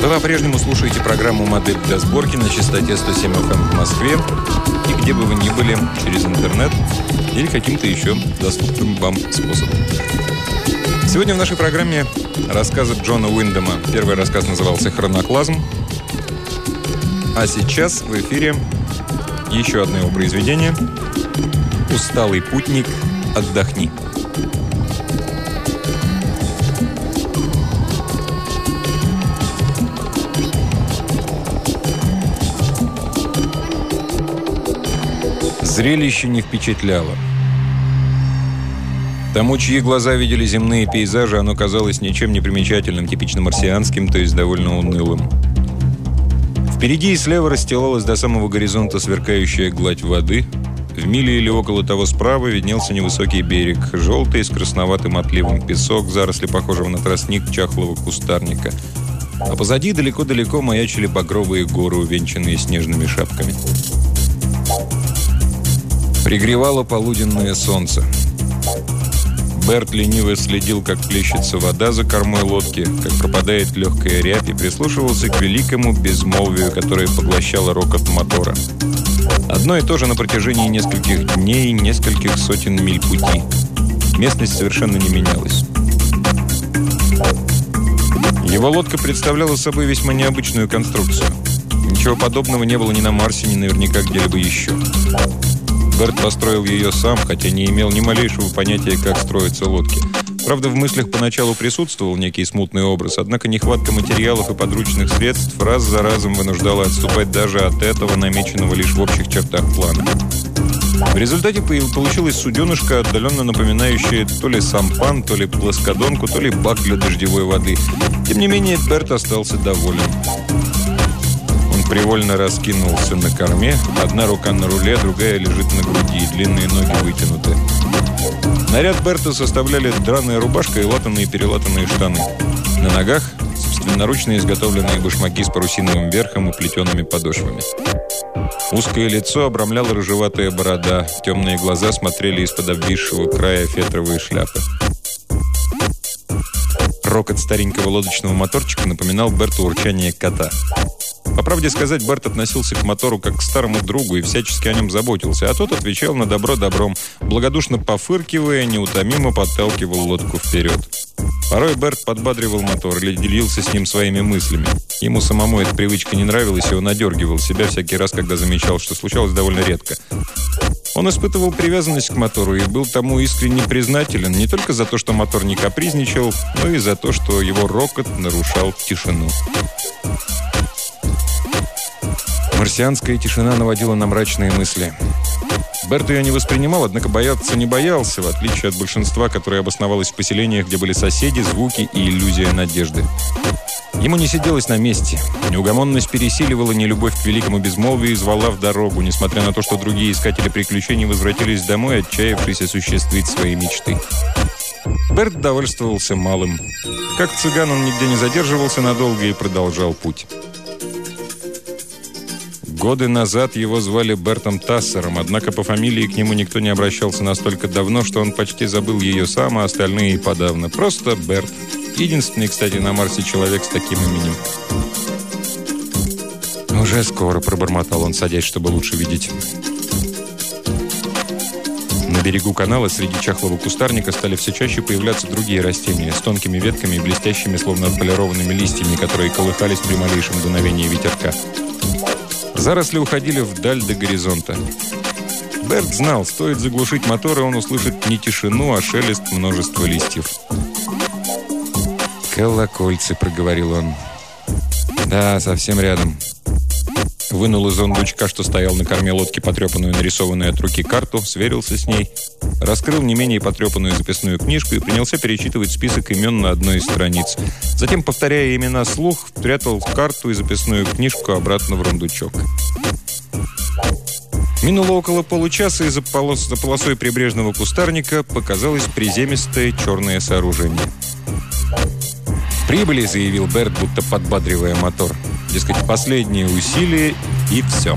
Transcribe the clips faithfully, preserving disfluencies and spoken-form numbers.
Вы по-прежнему слушаете программу «Модель для сборки» на частоте сто семь эф эм в Москве. И где бы вы ни были, через интернет или каким-то еще доступным вам способом. Сегодня в нашей программе рассказы Джона Уиндема. Первый рассказ назывался «Хроноклазм». А сейчас в эфире еще одно его произведение «Усталый путник, отдохни». Зрелище не впечатляло. Тому, чьи глаза видели земные пейзажи, оно казалось ничем не примечательным, типично марсианским, то есть довольно унылым. Впереди и слева расстилалась до самого горизонта сверкающая гладь воды. В миле или около того справа виднелся невысокий берег, желтый с красноватым отливом песок, заросли похожего на тростник чахлого кустарника. А позади далеко-далеко маячили багровые горы, увенчанные снежными шапками. Пригревало полуденное солнце. Берт лениво следил, как плещется вода за кормой лодки, как пропадает легкая рябь, и прислушивался к великому безмолвию, которое поглощало рокот мотора. Одно и то же на протяжении нескольких дней, нескольких сотен миль пути. Местность совершенно не менялась. Его лодка представляла собой весьма необычную конструкцию. Ничего подобного не было ни на Марсе, ни наверняка где-либо еще. Берт построил ее сам, хотя не имел ни малейшего понятия, как строятся лодки. Правда, в мыслях поначалу присутствовал некий смутный образ, однако нехватка материалов и подручных средств раз за разом вынуждала отступать даже от этого, намеченного лишь в общих чертах плана. В результате получилась суденышко, отдаленно напоминающее то ли сампан, то ли плоскодонку, то ли бак для дождевой воды. Тем не менее, Берт остался доволен. Привольно раскинулся на корме. Одна рука на руле, другая лежит на груди, длинные ноги вытянуты. Наряд Берта составляли драная рубашка и латанные перелатанные штаны. На ногах собственноручно изготовленные башмаки с парусиновым верхом и плетеными подошвами. Узкое лицо обрамляла рыжеватая борода, темные глаза смотрели из-под обвисшего края фетровой шляпы. Рокот старенького лодочного моторчика напоминал Берту урчание кота. По правде сказать, Берт относился к мотору как к старому другу и всячески о нем заботился, а тот отвечал на добро добром, благодушно пофыркивая, неутомимо подталкивал лодку вперед. Порой Берт подбадривал мотор или делился с ним своими мыслями. Ему самому эта привычка не нравилась, и он одергивал себя всякий раз, когда замечал, что случалось довольно редко. Он испытывал привязанность к мотору и был тому искренне признателен не только за то, что мотор не капризничал, но и за то, что его рокот нарушал тишину. Марсианская тишина наводила на мрачные мысли. Берт ее не воспринимал, однако бояться не боялся, в отличие от большинства, которое обосновалось в поселениях, где были соседи, звуки и иллюзия надежды. Ему не сиделось на месте. Неугомонность пересиливала нелюбовь к великому безмолвию и звала в дорогу, несмотря на то, что другие искатели приключений возвратились домой, отчаявшись осуществить свои мечты. Берт довольствовался малым. Как цыган он нигде не задерживался надолго и продолжал путь. Годы назад его звали Бертом Тассером, однако по фамилии к нему никто не обращался настолько давно, что он почти забыл ее сам, а остальные и подавно. Просто Берт. Единственный, кстати, на Марсе человек с таким именем. «Уже скоро», — пробормотал он, садясь, чтобы лучше видеть. На берегу канала среди чахлого кустарника стали все чаще появляться другие растения с тонкими ветками и блестящими, словно отполированными листьями, которые колыхались при малейшем дуновении ветерка. Заросли уходили вдаль до горизонта. Берт знал, стоит заглушить мотор, и он услышит не тишину, а шелест множества листьев. «Колокольцы», — проговорил он. «Да, совсем рядом». Вынул из сундучка, что стоял на корме лодки, потрепанную, нарисованную от руки карту, сверился с ней, раскрыл не менее потрепанную записную книжку и принялся перечитывать список имен на одной из страниц. Затем, повторяя имена вслух, спрятал карту и записную книжку обратно в рундучок. Минуло около получаса, и за, полос, за полосой прибрежного кустарника показалось приземистое черное сооружение. «Прибыли», — заявил Берт, будто подбадривая мотор. Дескать, последние усилия и все.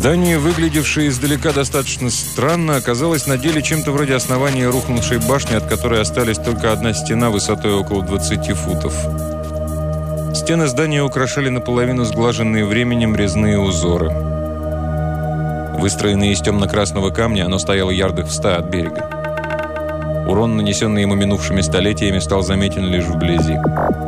Здание, выглядевшее издалека достаточно странно, оказалось на деле чем-то вроде основания рухнувшей башни, от которой остались только одна стена высотой около двадцати футов. Стены здания украшали наполовину сглаженные временем резные узоры. Выстроенное из темно-красного камня, оно стояло ярдах в ста от берега. Урон, нанесенный ему минувшими столетиями, стал заметен лишь вблизи.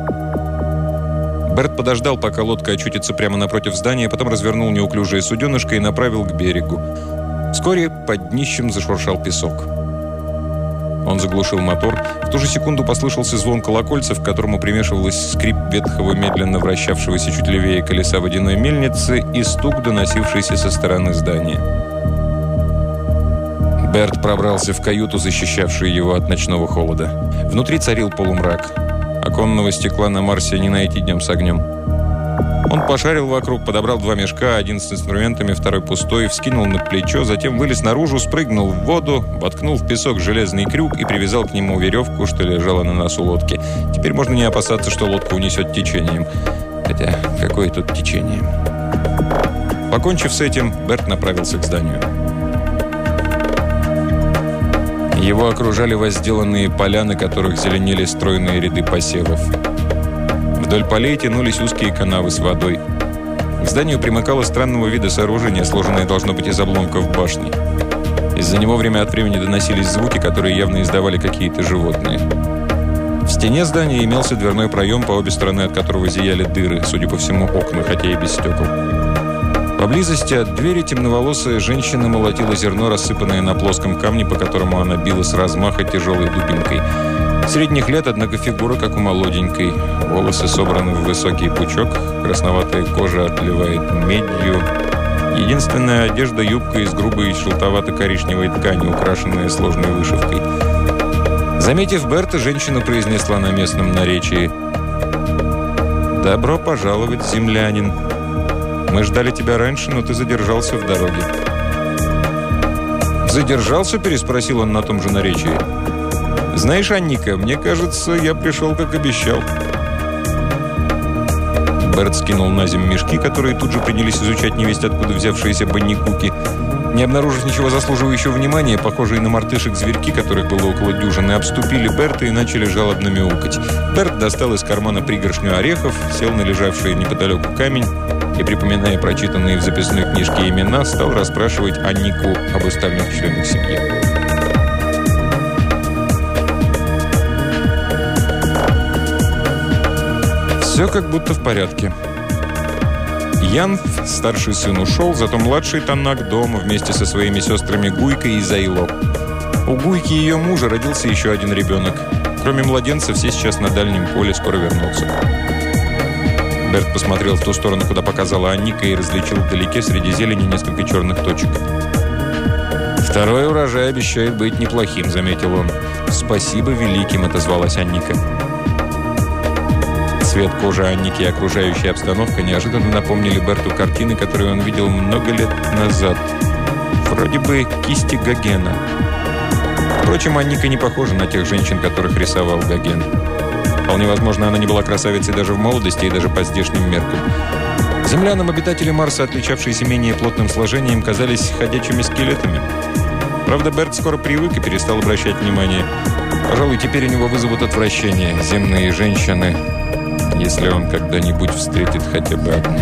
Берт подождал, пока лодка очутится прямо напротив здания, потом развернул неуклюжее суденышко и направил к берегу. Вскоре под днищем зашуршал песок. Он заглушил мотор. В ту же секунду послышался звон колокольцев, к которому примешивался скрип ветхого, медленно вращавшегося чуть левее колеса водяной мельницы и стук, доносившийся со стороны здания. Берт пробрался в каюту, защищавшую его от ночного холода. Внутри царил полумрак. Оконного стекла на Марсе не найти днем с огнем. Он пошарил вокруг, подобрал два мешка, один с инструментами, второй пустой, вскинул на плечо, затем вылез наружу, спрыгнул в воду, воткнул в песок железный крюк и привязал к нему веревку, что лежала на носу лодки. Теперь можно не опасаться, что лодку унесет течением. Хотя, какое тут течение? Покончив с этим, Берт направился к зданию. Его окружали возделанные поля, на которых зеленели стройные ряды посевов. Вдоль полей тянулись узкие канавы с водой. К зданию примыкало странного вида сооружение, сложенное должно быть из обломков башни. Из-за него время от времени доносились звуки, которые явно издавали какие-то животные. В стене здания имелся дверной проем, по обе стороны от которого зияли дыры, судя по всему, окна, хотя и без стекол. Поблизости от двери темноволосая женщина молотила зерно, рассыпанное на плоском камне, по которому она била с размаха тяжелой дубинкой. Средних лет, однако фигура, как у молоденькой. Волосы собраны в высокий пучок, красноватая кожа отливает медью. Единственная одежда – юбка из грубой желтовато-коричневой ткани, украшенная сложной вышивкой. Заметив Берта, женщина произнесла на местном наречии: «Добро пожаловать, землянин. Мы ждали тебя раньше, но ты задержался в дороге». «Задержался?» – переспросил он на том же наречии. «Знаешь, Анника, мне кажется, я пришел, как обещал». Берт скинул на землю мешки, которые тут же принялись изучать невесть откуда взявшиеся банникуки. Не обнаружив ничего заслуживающего внимания, похожие на мартышек зверьки, которых было около дюжины, обступили Берта и начали жалобно мяукать. Берт достал из кармана пригоршню орехов, сел на лежавший неподалеку камень и, припоминая прочитанные в записной книжке имена, стал расспрашивать Аннику об остальных членах семьи. Все как будто в порядке. Янф, старший сын, ушел, зато младший Таннак дома вместе со своими сестрами Гуйкой и Зайло. У Гуйки и ее мужа родился еще один ребенок. Кроме младенца, все сейчас на дальнем поле, скоро вернутся. Берт посмотрел в ту сторону, куда показала Анника, и различил вдалеке среди зелени несколько черных точек. «Второй урожай обещает быть неплохим», — заметил он. «Спасибо великим», — отозвалась Анника. Цвет кожи Анники и окружающая обстановка неожиданно напомнили Берту картины, которые он видел много лет назад. Вроде бы кисти Гогена. Впрочем, Анника не похожа на тех женщин, которых рисовал Гоген. Вполне возможно, она не была красавицей даже в молодости и даже по здешним меркам. Землянам обитатели Марса, отличавшиеся менее плотным сложением, казались ходячими скелетами. Правда, Берт скоро привык и перестал обращать внимание. Пожалуй, теперь у него вызовут отвращение земные женщины, если он когда-нибудь встретит хотя бы одну.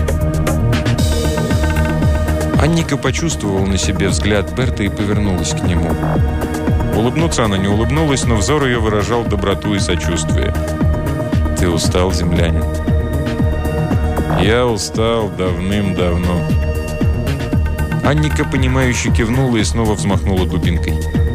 Анника почувствовала на себе взгляд Берта и повернулась к нему. Улыбнуться она не улыбнулась, но взор ее выражал доброту и сочувствие. «Ты устал, землянин?» «Я устал давным-давно». Анника, понимающе кивнула и снова взмахнула дубинкой.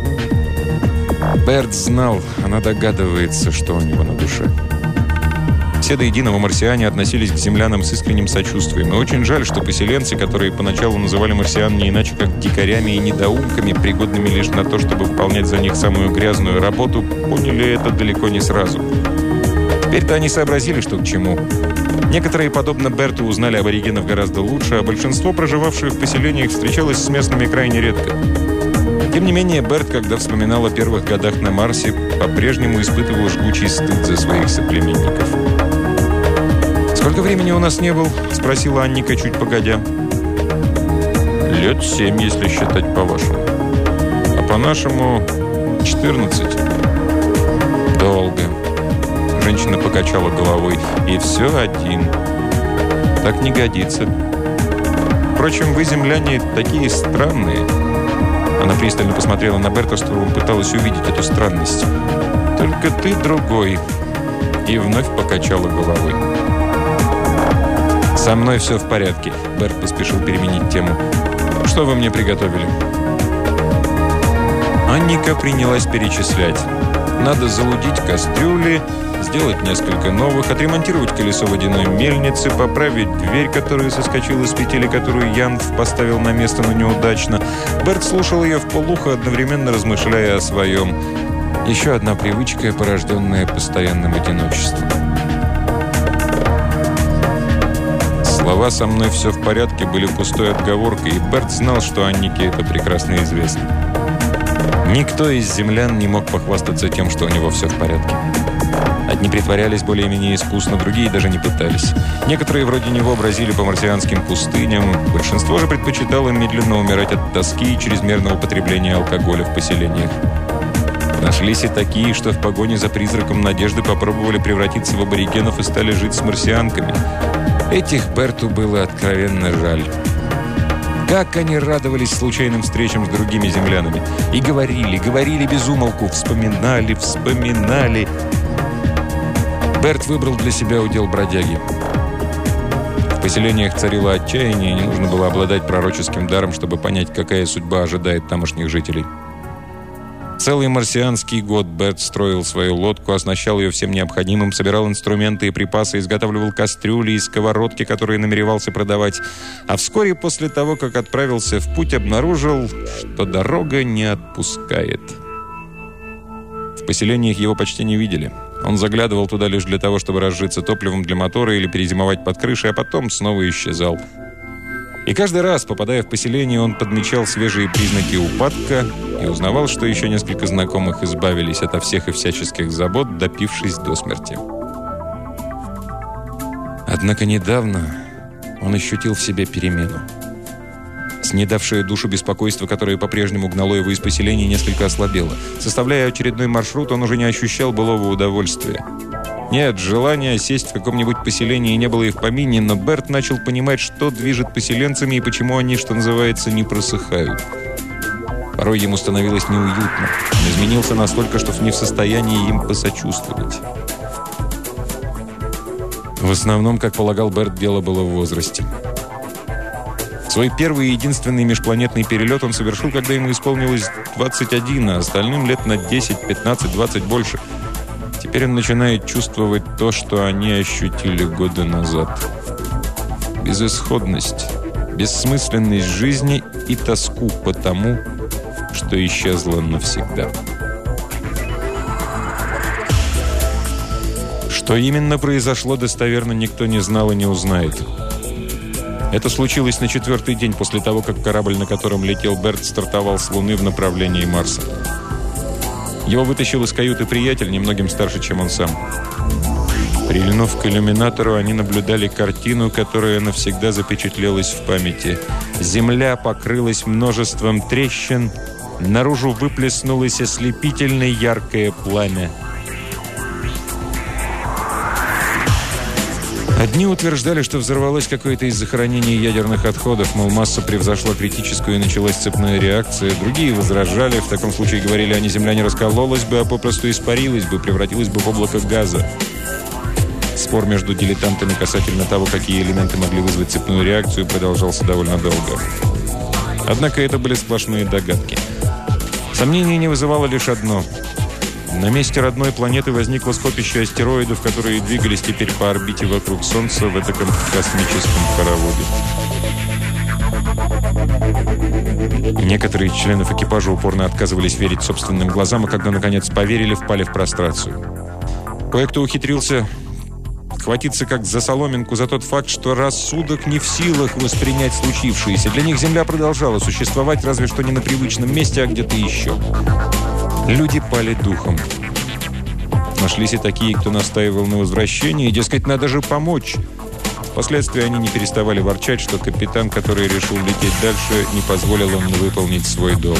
Берт знал, она догадывается, что у него на душе. Все до единого марсиане относились к землянам с искренним сочувствием. И очень жаль, что поселенцы, которые поначалу называли марсиан не иначе как дикарями и недоумками, пригодными лишь на то, чтобы выполнять за них самую грязную работу, поняли это далеко не сразу. Теперь-то они сообразили, что к чему. Некоторые, подобно Берту, узнали аборигенов гораздо лучше, а большинство проживавших в поселениях встречалось с местными крайне редко. Тем не менее, Берт, когда вспоминал о первых годах на Марсе, по-прежнему испытывал жгучий стыд за своих соплеменников. «Сколько времени у нас не был?» – спросила Анника чуть погодя. Лет семь, если считать по-вашему. А по-нашему четырнадцать. Долго. Женщина покачала головой. И все один. Так не годится. Впрочем, вы, земляне, такие странные. Она пристально посмотрела на Берта, что он пыталась увидеть эту странность. Только ты другой. И вновь покачала головой. «Со мной все в порядке», — Берт поспешил переменить тему. «Что вы мне приготовили?» Анника принялась перечислять. Надо залудить кастрюли, сделать несколько новых, отремонтировать колесо водяной мельницы, поправить дверь, которая соскочила с петель, которую Янф поставил на место, но неудачно. Берт слушал ее вполуха, одновременно размышляя о своем. Еще одна привычка, порожденная постоянным одиночеством. Слова «со мной все в порядке» были пустой отговоркой, и Берт знал, что Аннике это прекрасно известно. Никто из землян не мог похвастаться тем, что у него все в порядке. Одни притворялись более-менее искусно, другие даже не пытались. Некоторые вроде него бродили по марсианским пустыням, большинство же предпочитало медленно умирать от тоски и чрезмерного употребления алкоголя в поселениях. Нашлись и такие, что в погоне за призраком надежды попробовали превратиться в аборигенов и стали жить с марсианками. Этих Берту было откровенно жаль. Как они радовались случайным встречам с другими землянами. И говорили, говорили без умолку, вспоминали, вспоминали. Берт выбрал для себя удел бродяги. В поселениях царило отчаяние, и не нужно было обладать пророческим даром, чтобы понять, какая судьба ожидает тамошних жителей. Целый марсианский год Берт строил свою лодку, оснащал ее всем необходимым, собирал инструменты и припасы, изготавливал кастрюли и сковородки, которые намеревался продавать. А вскоре после того, как отправился в путь, обнаружил, что дорога не отпускает. В поселениях его почти не видели. Он заглядывал туда лишь для того, чтобы разжиться топливом для мотора или перезимовать под крышей, а потом снова исчезал. И каждый раз, попадая в поселение, он подмечал свежие признаки упадка и узнавал, что еще несколько знакомых избавились ото всех и всяческих забот, допившись до смерти. Однако недавно он ощутил в себе перемену. Снедавшее душу беспокойство, которое по-прежнему гнало его из поселения, несколько ослабело. Составляя очередной маршрут, он уже не ощущал былого удовольствия. Нет, желания сесть в каком-нибудь поселении не было и в помине, но Берт начал понимать, что движет поселенцами и почему они, что называется, не просыхают. Порой ему становилось неуютно. Он изменился настолько, что не в состоянии им посочувствовать. В основном, как полагал Берт, дело было в возрасте. Свой первый и единственный межпланетный перелет он совершил, когда ему исполнилось двадцать один, а остальным лет на десять, пятнадцать, двадцать больше. Теперь он начинает чувствовать то, что они ощутили годы назад. Безысходность, бессмысленность жизни и тоску по тому, что исчезло навсегда. Что именно произошло, достоверно никто не знал и не узнает. Это случилось на четвертый день после того, как корабль, на котором летел Берт, стартовал с Луны в направлении Марса. Его вытащил из каюты приятель, немногим старше, чем он сам. Прильнув к иллюминатору, они наблюдали картину, которая навсегда запечатлелась в памяти. Земля покрылась множеством трещин, наружу выплеснулось ослепительно яркое пламя. Одни утверждали, что взорвалось какое-то из захоронений ядерных отходов, мол, масса превзошла критическую и началась цепная реакция. Другие возражали, в таком случае, говорили они, Земля не раскололась бы, а попросту испарилась бы, превратилась бы в облако газа. Спор между дилетантами касательно того, какие элементы могли вызвать цепную реакцию, продолжался довольно долго. Однако это были сплошные догадки. Сомнений не вызывало лишь одно. На месте родной планеты возникло скопище астероидов, которые двигались теперь по орбите вокруг Солнца в этом космическом хороводе. Некоторые из членов экипажа упорно отказывались верить собственным глазам, а когда, наконец, поверили, впали в прострацию. Кое-кто ухитрился хватиться как за соломинку за тот факт, что рассудок не в силах воспринять случившееся. Для них Земля продолжала существовать, разве что не на привычном месте, а где-то еще. Люди пали духом. Нашлись и такие, кто настаивал на возвращении, дескать, надо же помочь. Впоследствии они не переставали ворчать, что капитан, который решил лететь дальше, не позволил им выполнить свой долг.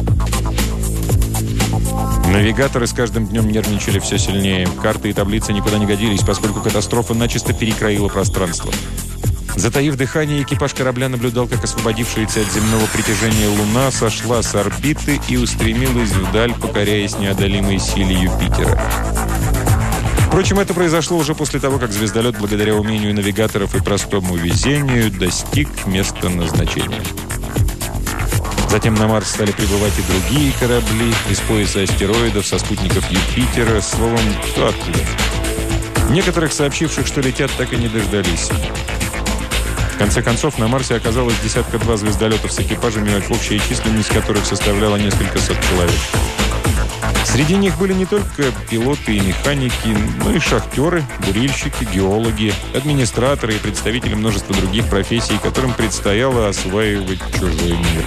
Навигаторы с каждым днем нервничали все сильнее. Карты и таблицы никуда не годились, поскольку катастрофа начисто перекроила пространство. Затаив дыхание, экипаж корабля наблюдал, как освободившаяся от земного притяжения Луна сошла с орбиты и устремилась вдаль, покоряясь неодолимой силе Юпитера. Впрочем, это произошло уже после того, как звездолет, благодаря умению навигаторов и простому везению, достиг места назначения. Затем на Марс стали прибывать и другие корабли из пояса астероидов, со спутников Юпитера, словом, кто откуда. Некоторых, сообщивших, что летят, так и не дождались. В конце концов, на Марсе оказалось десятка-два звездолетов с экипажами, общая численность которых составляла несколько сот человек. Среди них были не только пилоты и механики, но и шахтеры, бурильщики, геологи, администраторы и представители множества других профессий, которым предстояло осваивать чужой мир.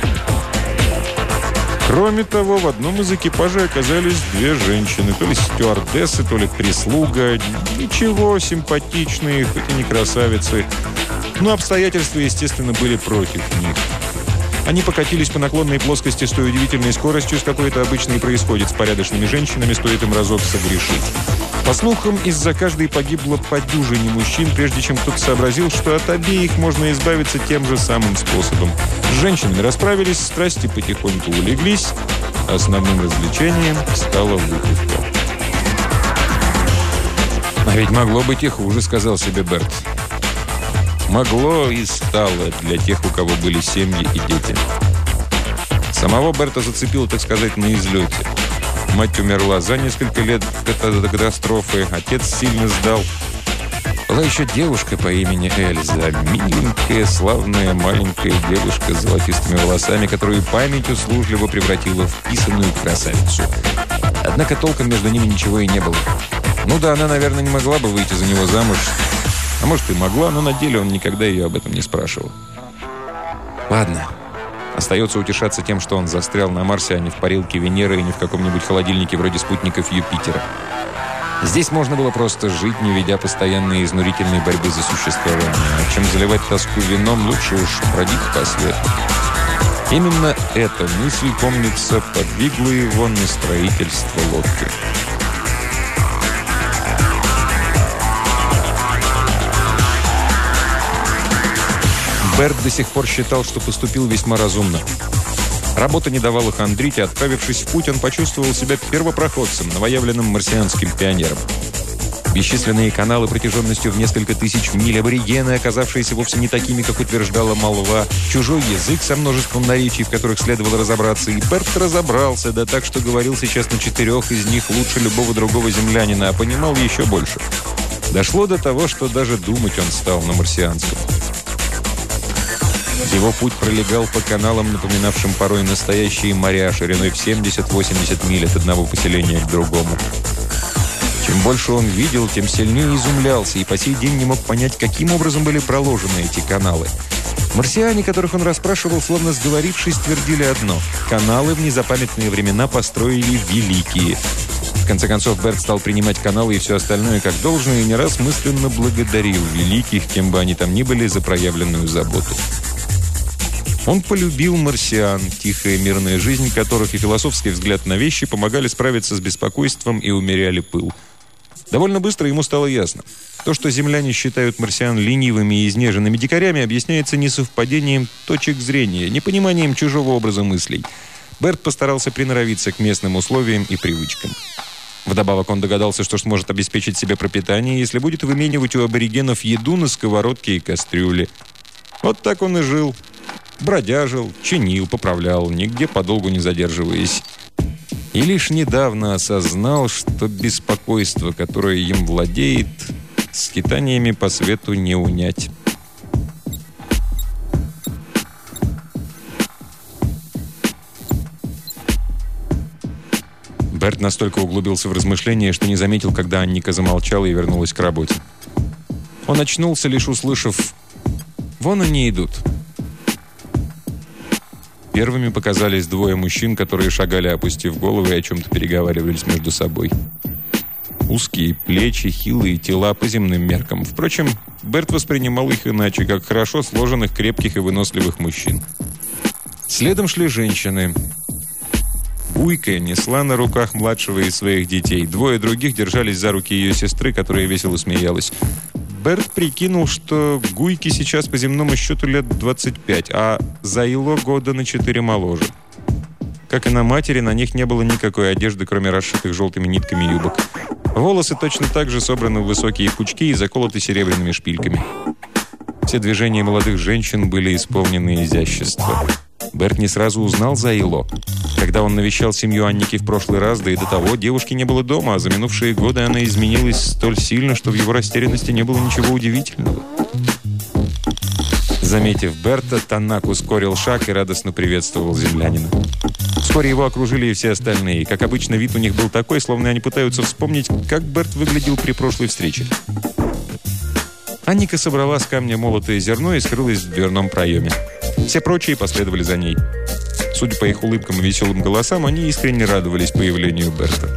Кроме того, в одном из экипажей оказались две женщины, то ли стюардессы, то ли прислуга. Ничего, симпатичные, хоть и не красавицы, но обстоятельства, естественно, были против них. Они покатились по наклонной плоскости с той удивительной скоростью, с какой это обычно и происходит с порядочными женщинами, стоит им разок согрешить. По слухам, из-за каждой погибло по дюжине мужчин, прежде чем кто-то сообразил, что от обеих можно избавиться тем же самым способом. С женщинами расправились, страсти потихоньку улеглись, основным развлечением стала выпивка. «А ведь могло быть и хуже», — сказал себе Берт. Могло и стало для тех, у кого были семьи и дети. Самого Берта зацепило, так сказать, на излете. Мать умерла за несколько лет до катастрофы, отец сильно сдал. Была еще девушка по имени Эльза, миленькая, славная, маленькая девушка с золотистыми волосами, которую память услужливо превратила в писаную красавицу. Однако толком между ними ничего и не было. Ну да, она, наверное, не могла бы выйти за него замуж. А может, и могла, но на деле он никогда ее об этом не спрашивал. Ладно. Остается утешаться тем, что он застрял на Марсе, а не в парилке Венеры и не в каком-нибудь холодильнике вроде спутников Юпитера. Здесь можно было просто жить, не ведя постоянной изнурительной борьбы за существование. А чем заливать тоску вином, лучше уж бродить по свету. Именно эта мысль, помнится, подвигла его на строительство лодки. Берт до сих пор считал, что поступил весьма разумно. Работа не давала хандрить, и, отправившись в путь, он почувствовал себя первопроходцем, новоявленным марсианским пионером. Бесчисленные каналы протяженностью в несколько тысяч миль, аборигены, оказавшиеся вовсе не такими, как утверждала молва, чужой язык со множеством наречий, в которых следовало разобраться, и Берт разобрался, да так, что говорил сейчас на четырех из них лучше любого другого землянина, а понимал еще больше. Дошло до того, что даже думать он стал на марсианском. Его путь пролегал по каналам, напоминавшим порой настоящие моря, шириной в семьдесят-восемьдесят миль от одного поселения к другому. Чем больше он видел, тем сильнее изумлялся, и по сей день не мог понять, каким образом были проложены эти каналы. Марсиане, которых он расспрашивал, словно сговорившись, твердили одно – каналы в незапамятные времена построили великие. В конце концов, Берт стал принимать каналы и все остальное как должное, и не раз мысленно благодарил великих, кем бы они там ни были, за проявленную заботу. Он полюбил марсиан, тихая мирная жизнь которых и философский взгляд на вещи помогали справиться с беспокойством и умеряли пыл. Довольно быстро ему стало ясно. То, что земляне считают марсиан ленивыми и изнеженными дикарями, объясняется несовпадением точек зрения, непониманием чужого образа мыслей. Берт постарался приноровиться к местным условиям и привычкам. Вдобавок он догадался, что сможет обеспечить себе пропитание, если будет выменивать у аборигенов еду на сковородки и кастрюли. Вот так он и жил. Бродяжил, чинил, поправлял, нигде подолгу не задерживаясь. И лишь недавно осознал, что беспокойство, которое им владеет, скитаниями по свету не унять. Берт настолько углубился в размышления, что не заметил, когда Анника замолчала и вернулась к работе. Он очнулся, лишь услышав: «Вон они идут». Первыми показались двое мужчин, которые шагали, опустив головы, и о чем-то переговаривались между собой. Узкие плечи, хилые тела по земным меркам. Впрочем, Берт воспринимал их иначе, как хорошо сложенных, крепких и выносливых мужчин. Следом шли женщины. Гуйка несла на руках младшего из своих детей. Двое других держались за руки ее сестры, которая весело смеялась. Берт прикинул, что Гуйке сейчас по земному счету лет двадцать пять, а Заило года на четыре моложе. Как и на матери, на них не было никакой одежды, кроме расшитых желтыми нитками юбок. Волосы точно так же собраны в высокие пучки и заколоты серебряными шпильками. Все движения молодых женщин были исполнены изящества. Берт не сразу узнал Заило. Когда он навещал семью Анники в прошлый раз, да и до того, девушки не было дома, а за минувшие годы она изменилась столь сильно, что в его растерянности не было ничего удивительного. Заметив Берта, Танак ускорил шаг и радостно приветствовал землянина. Вскоре его окружили и все остальные. Как обычно, вид у них был такой, словно они пытаются вспомнить, как Берт выглядел при прошлой встрече. Анника собрала с камня молотое зерно и скрылась в дверном проеме. Все прочие последовали за ней. Судя по их улыбкам и веселым голосам, они искренне радовались появлению Берта.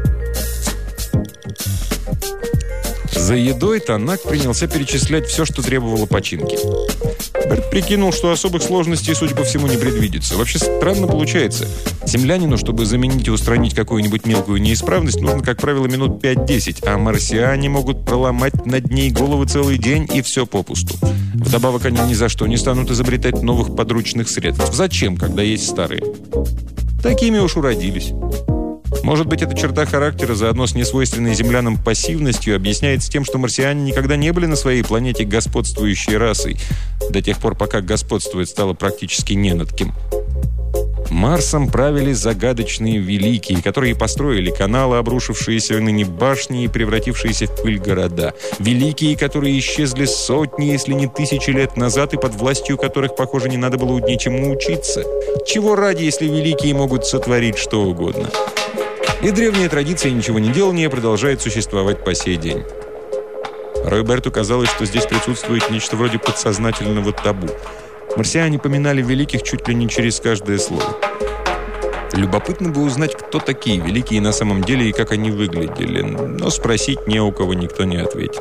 За едой Танак принялся перечислять все, что требовало починки. Берт прикинул, что особых сложностей, судя по всему, не предвидится. Вообще странно получается. Землянину, чтобы заменить и устранить какую-нибудь мелкую неисправность, нужно, как правило, минут пять-десять, а марсиане могут проломать над ней головы целый день, и все попусту. Вдобавок, они ни за что не станут изобретать новых подручных средств. Зачем, когда есть старые? Такими уж уродились. Может быть, эта черта характера, заодно с несвойственной землянам пассивностью, объясняется тем, что марсиане никогда не были на своей планете господствующей расой, до тех пор, пока господствовать стало практически не над кем. Марсом правили загадочные великие, которые построили каналы, обрушившиеся ныне башни и превратившиеся в пыль города. Великие, которые исчезли сотни, если не тысячи лет назад, и под властью которых, похоже, не надо было ничему учиться. Чего ради, если великие могут сотворить что угодно? И древняя традиция ничего не делания продолжает существовать по сей день. Порой Берту казалось, что здесь присутствует нечто вроде подсознательного табу. Марсиане поминали великих чуть ли не через каждое слово. Любопытно бы узнать, кто такие великие на самом деле и как они выглядели, но спросить не у кого никто не ответит.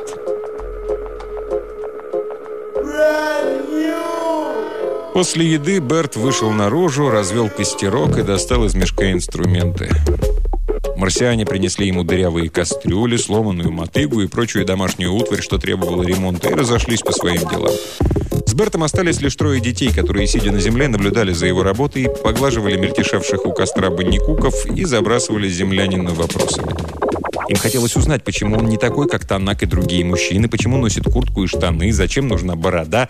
После еды Берт вышел наружу, развел костерок и достал из мешка инструменты. Марсиане принесли ему дырявые кастрюли, сломанную мотыгу и прочую домашнюю утварь, что требовало ремонта, и разошлись по своим делам. С Бертом остались лишь трое детей, которые, сидя на земле, наблюдали за его работой, поглаживали мельтешавших у костра бандникуков и забрасывали землянина вопросами. Им хотелось узнать, почему он не такой, как Танак и другие мужчины, почему носит куртку и штаны, зачем нужна борода.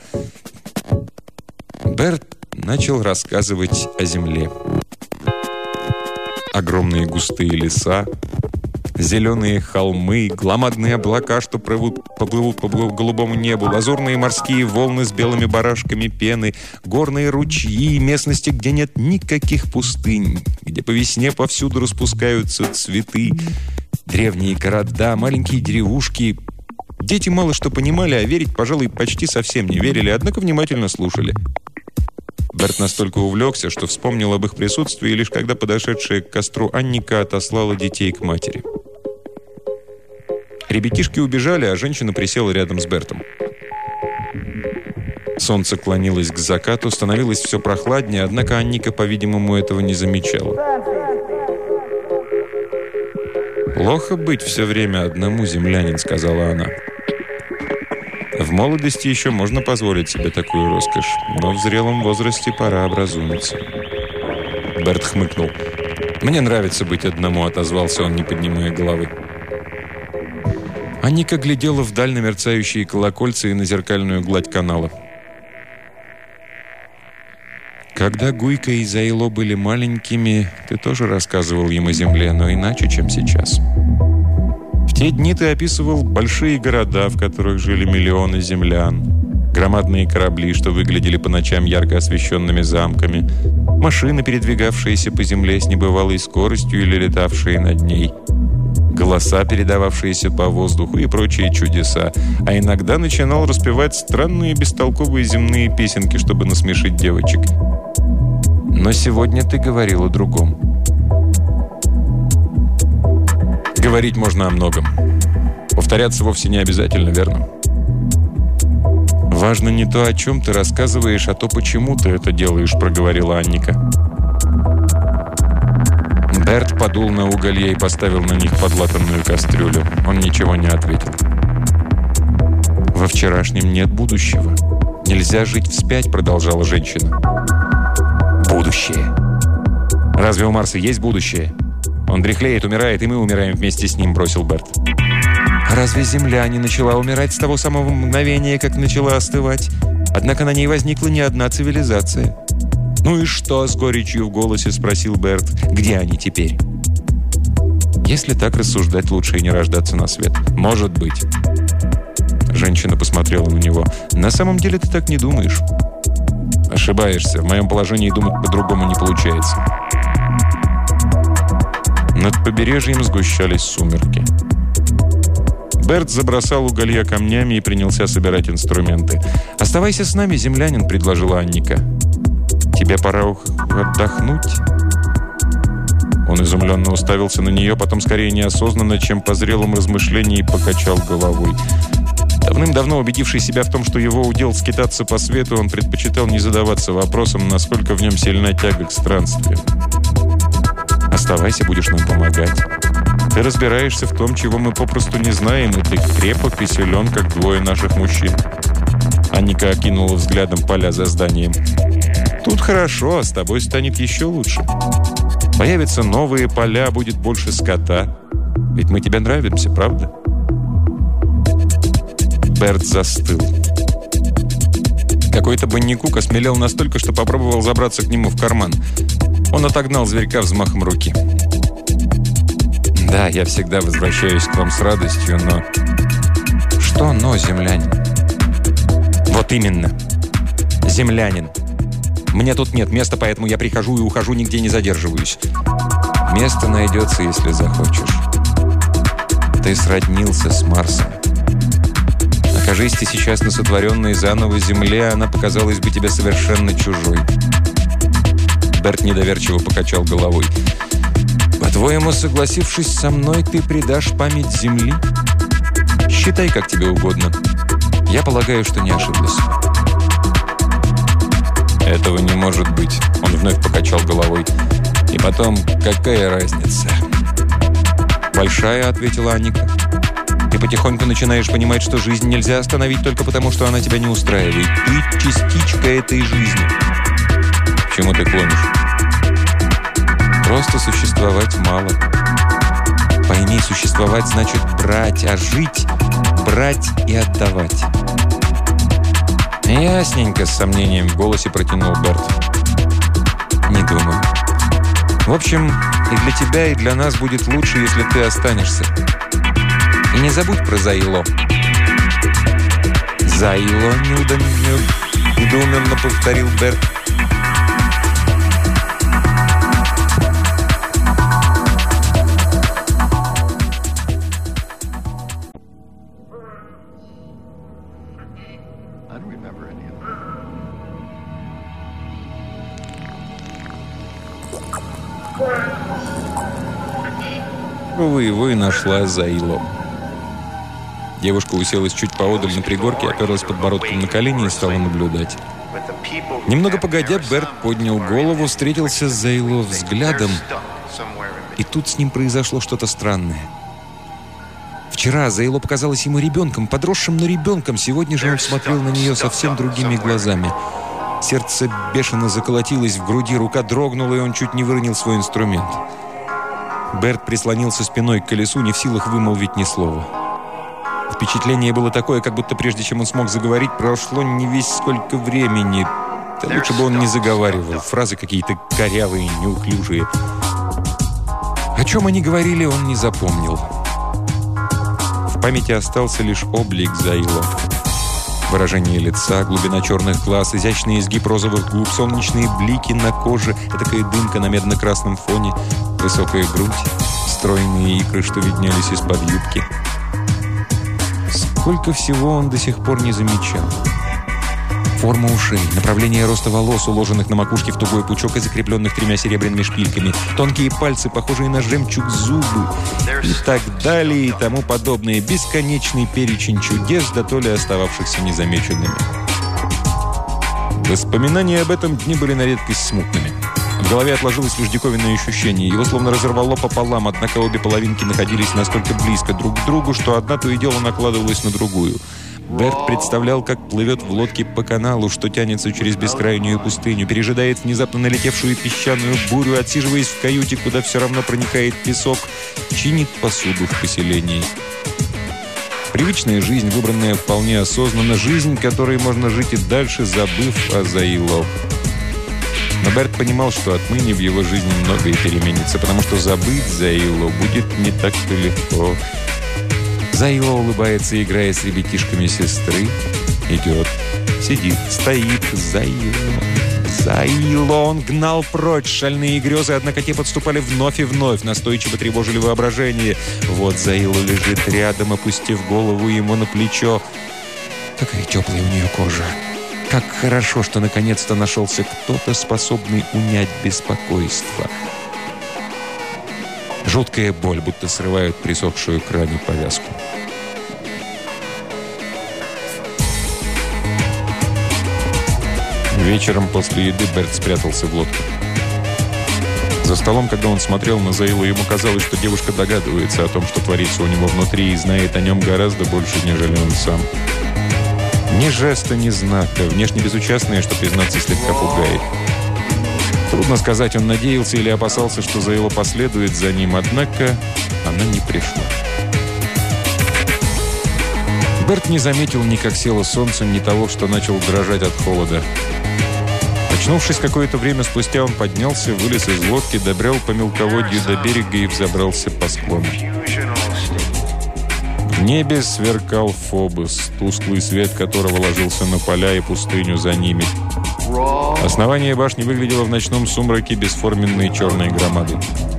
Берт начал рассказывать о земле. Огромные густые леса, зеленые холмы, громадные облака, что плывут, поплывут по голубому небу, лазурные морские волны с белыми барашками пены, горные ручьи, местности, где нет никаких пустынь, где по весне повсюду распускаются цветы, древние города, маленькие деревушки. Дети мало что понимали, а верить, пожалуй, почти совсем не верили, однако внимательно слушали. Берт настолько увлекся, что вспомнил об их присутствии, лишь когда подошедшая к костру Анника отослала детей к матери. Ребятишки убежали, а женщина присела рядом с Бертом. Солнце клонилось к закату, становилось все прохладнее, однако Анника, по-видимому, этого не замечала. «Плохо быть все время одному, землянин», — сказала она. «В молодости еще можно позволить себе такую роскошь, но в зрелом возрасте пора образумиться». Берт хмыкнул. «Мне нравится быть одному», — отозвался он, не поднимая головы. Анника глядела вдаль на мерцающие колокольцы и на зеркальную гладь канала. «Когда Гуйка и Заило были маленькими, ты тоже рассказывал им о земле, но иначе, чем сейчас. В те дни ты описывал большие города, в которых жили миллионы землян, громадные корабли, что выглядели по ночам ярко освещенными замками, машины, передвигавшиеся по земле с небывалой скоростью или летавшие над ней, голоса, передававшиеся по воздуху и прочие чудеса, а иногда начинал распевать странные бестолковые земные песенки, чтобы насмешить девочек. Но сегодня ты говорил о другом. Говорить можно о многом. Повторяться вовсе не обязательно, верно? «Важно не то, о чем ты рассказываешь, а то, почему ты это делаешь», — проговорила Анника. Берт подул на уголья и поставил на них подлатанную кастрюлю. Он ничего не ответил. «Во вчерашнем нет будущего. Нельзя жить вспять», — продолжала женщина. «Будущее? Разве у Марса есть будущее? Он дряхлеет, умирает, и мы умираем вместе с ним», — бросил Берт. «Разве Земля не начала умирать с того самого мгновения, как начала остывать? Однако на ней возникла не одна цивилизация». «Ну и что?» — с горечью в голосе спросил Берт. «Где они теперь?» «Если так рассуждать, лучше и не рождаться на свет». «Может быть». Женщина посмотрела на него. «На самом деле ты так не думаешь». «Ошибаешься. В моем положении думать по-другому не получается». Над побережьем сгущались сумерки. Берт забросал уголья камнями и принялся собирать инструменты. «Оставайся с нами, землянин», — предложила Анника. «Тебе пора отдохнуть». Он изумленно уставился на нее, потом скорее неосознанно, чем по зрелым размышлениям, покачал головой. Давным-давно убедивший себя в том, что его удел скитаться по свету, он предпочитал не задаваться вопросом, насколько в нем сильна тяга к странствиям. «Оставайся, будешь нам помогать. Ты разбираешься в том, чего мы попросту не знаем, и ты крепок и силен, как двое наших мужчин». Анника окинула взглядом поля за зданием. «Тут хорошо, а с тобой станет еще лучше. Появятся новые поля, будет больше скота. Ведь мы тебе нравимся, правда?» Берт застыл. Какой-то бандюк осмелел настолько, что попробовал забраться к нему в карман. Он отогнал зверька взмахом руки. «Да, я всегда возвращаюсь к вам с радостью, но...» «Что «но», землянин?» «Вот именно. Землянин. Мне тут нет места, поэтому я прихожу и ухожу, нигде не задерживаюсь. Место найдется, если захочешь. Ты сроднился с Марсом. Окажись ты сейчас на сотворенной заново земле, она показалась бы тебе совершенно чужой». Берт недоверчиво покачал головой. «По-твоему, согласившись со мной, ты предашь память Земли? Считай, как тебе угодно. Я полагаю, что не ошиблась». «Этого не может быть», — он вновь покачал головой. «И потом, какая разница?» «Большая», — ответила Анника. «Ты потихоньку начинаешь понимать, что жизнь нельзя остановить только потому, что она тебя не устраивает. Ты частичка этой жизни». «К чему ты клонишь?» «Просто существовать мало. Пойми, существовать значит брать, а жить — брать и отдавать». «Ясненько», — с сомнением в голосе протянул Берт. «Не думаю. В общем, и для тебя, и для нас будет лучше, если ты останешься. И не забудь про Зайло». «Зайло», — недоуменно повторил Берт. Увы, его и нашла Зайло. Девушка уселась чуть поодаль на пригорке, оперлась подбородком на колени и стала наблюдать. Немного погодя, Берт поднял голову, встретился с Зайло взглядом, и тут с ним произошло что-то странное. Вчера Зайло показалась ему ребенком, подросшим, но ребенком. Сегодня же он смотрел на нее совсем другими глазами. Сердце бешено заколотилось в груди, рука дрогнула, и он чуть не выронил свой инструмент. Берт прислонился спиной к колесу, не в силах вымолвить ни слова. Впечатление было такое, как будто прежде чем он смог заговорить, прошло не весь сколько времени. Да лучше бы он не заговаривал. Фразы какие-то корявые, неуклюжие. О чем они говорили, он не запомнил. В памяти остался лишь облик Зайло. Выражение лица, глубина черных глаз, изящный изгиб розовых губ, солнечные блики на коже, этакая дымка на медно-красном фоне, высокая грудь, стройные икры, что виднелись из-под юбки. Сколько всего он до сих пор не замечал. Форма ушей, направление роста волос, уложенных на макушке в тугой пучок и закрепленных тремя серебряными шпильками, тонкие пальцы, похожие на жемчуг зубы и так далее и тому подобное. Бесконечный перечень чудес, да то ли остававшихся незамеченными. Воспоминания об этом дне были на редкость смутными. В голове отложилось лишь диковинное ощущение. Его словно разорвало пополам, однако обе половинки находились настолько близко друг к другу, что одна то и дело накладывалась на другую. Берт представлял, как плывет в лодке по каналу, что тянется через бескрайнюю пустыню, пережидает внезапно налетевшую песчаную бурю, отсиживаясь в каюте, куда все равно проникает песок, чинит посуду в поселении. Привычная жизнь, выбранная вполне осознанно, жизнь, которой можно жить и дальше, забыв о Заило. Но Берт понимал, что отныне в его жизни многое переменится, потому что забыть Заило будет не так-то легко. Заило улыбается, играя с ребятишками сестры. Идет, сидит, стоит. Заило, Заило. Он гнал прочь шальные грезы, однако те подступали вновь и вновь, настойчиво тревожили воображение. Вот Заило лежит рядом, опустив голову ему на плечо. Какая теплая у нее кожа. Как хорошо, что наконец-то нашелся кто-то, способный унять беспокойство. Жуткая боль, будто срывают присохшую к ране повязку. Вечером после еды Берт спрятался в лодке. За столом, когда он смотрел на Заилу, ему казалось, что девушка догадывается о том, что творится у него внутри, и знает о нем гораздо больше, нежели он сам. Ни жеста, ни знака, внешне безучастная, что, признаться, слегка пугает. Трудно сказать, он надеялся или опасался, что Заило последует за ним, однако она не пришла. Берт не заметил ни как село солнце, ни того, что начал дрожать от холода. Очнувшись какое-то время спустя, он поднялся, вылез из лодки, добрел по мелководью до берега и взобрался по склону. В небе сверкал Фобос, тусклый свет которого ложился на поля и пустыню за ними. Основание башни выглядело в ночном сумраке бесформенной черной громадой.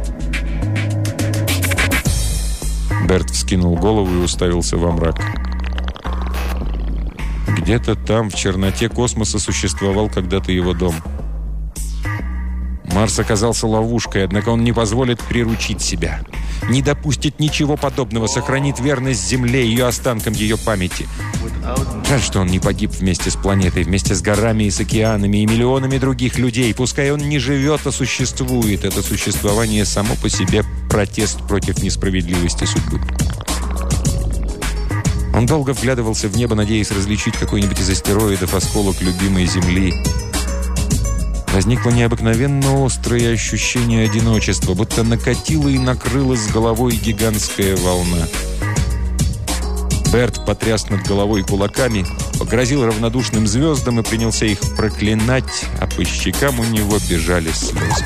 Берт вскинул голову и уставился во мрак. Где-то там, в черноте космоса, существовал когда-то его дом. Марс оказался ловушкой, однако он не позволит приручить себя. Не допустит ничего подобного, сохранит верность Земле, ее останкам, ее памяти. Жаль, что он не погиб вместе с планетой, вместе с горами и с океанами и миллионами других людей. Пускай он не живет, а существует. Это существование само по себе протест против несправедливости судьбы. Он долго вглядывался в небо, надеясь различить какой-нибудь из астероидов осколок любимой Земли. Возникло необыкновенно острое ощущение одиночества, будто накатила и накрыла с головой гигантская волна. Берт потряс над головой кулаками, погрозил равнодушным звездам и принялся их проклинать, а по щекам у него бежали слезы.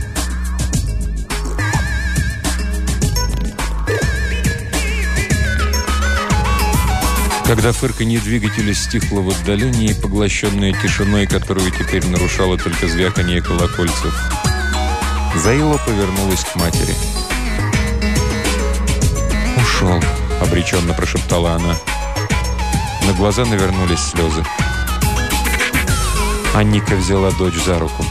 Когда фырканье двигателя стихло в отдалении, поглощенное тишиной, которую теперь нарушало только звяканье колокольцев, Заило повернулась к матери. «Ушел», — обреченно прошептала она. На глаза навернулись слезы. Анника взяла дочь за руку.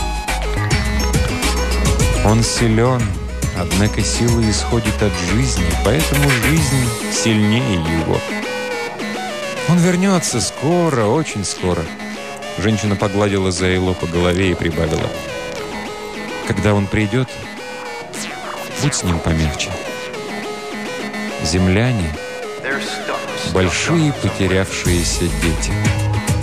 «Он силен, однако сила исходит от жизни, поэтому жизнь сильнее его. Он вернется скоро, очень скоро». Женщина погладила Заило по голове и прибавила: «Когда он придет, будь с ним помягче. Земляне — большие потерявшиеся дети».